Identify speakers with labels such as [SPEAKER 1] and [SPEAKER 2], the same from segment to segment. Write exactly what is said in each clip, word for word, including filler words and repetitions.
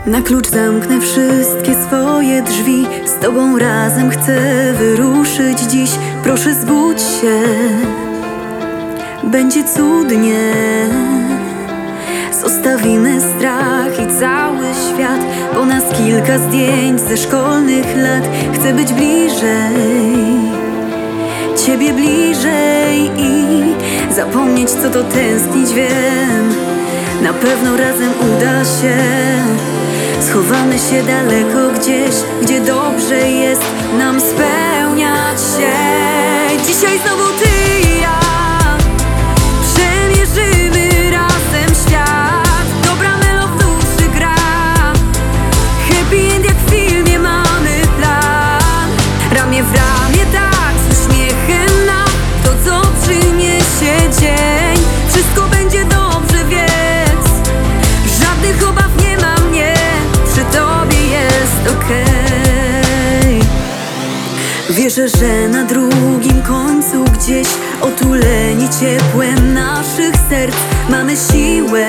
[SPEAKER 1] Na klucz zamknę wszystkie swoje drzwi. Z Tobą razem chcę wyruszyć dziś. Proszę, zbudź się, będzie cudnie. Zostawimy strach i cały świat. Po nas kilka zdjęć ze szkolnych lat. Chcę być bliżej Ciebie, bliżej i zapomnieć, co to tęsknić, wiem. Na pewno razem uda się. Schowamy się daleko gdzieś, gdzie dobrze jest nam spełniać się. Dzisiaj znowu Ty i ja przemierzymy razem świat. Dobra melo w duszy gra. Happy end jak w filmie, mamy plan. Ramię w ramię, tak, z uśmiechem na to, co przyniesie dzień. Wszystko będzie dobrze, więc żadnych obaw nie mam, nie. Przy Tobie jest okej. Wierzę, że na drugim końcu gdzieś, otuleni ciepłem naszych serc, mamy siłę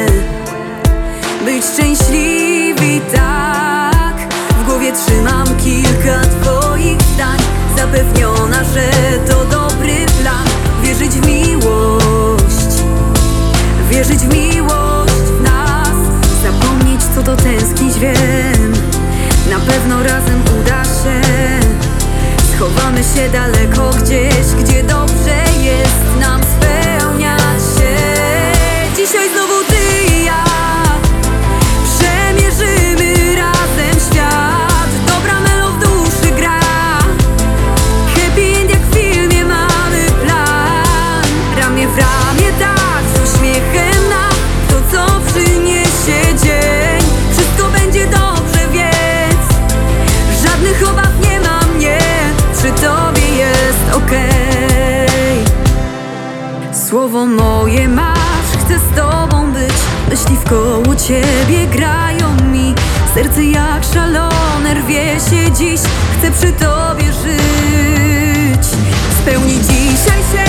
[SPEAKER 1] być szczęśliwi, tak. W głowie trzymam kilka Twoich zdań, zapewniona, że to dobry plan. Wierzyć w miłość, wierzyć w miłość w nas. Zapomnieć, co to tęsknić, wiem. Na pewno razem uda się. Schowamy się daleko gdzieś, gdzie dobrze jest nam spełniać się. Dzisiaj znowu Ty i ja przemierzymy razem świat. Dobra melo w duszy gra. Happy end jak w filmie, mamy plan. Ramię w ramię, tak, z uśmiechem na to, co przyniesie dzień. Wszystko będzie dobrze, więc żadnych obaw nie mam, nie. Przy Tobie jest okej. Słowo moje masz, chcę z Tobą być. Myśli wkoło Ciebie grają mi. Serce jak szalone rwie się dziś. Chcę przy Tobie żyć. Spełni dzisiaj się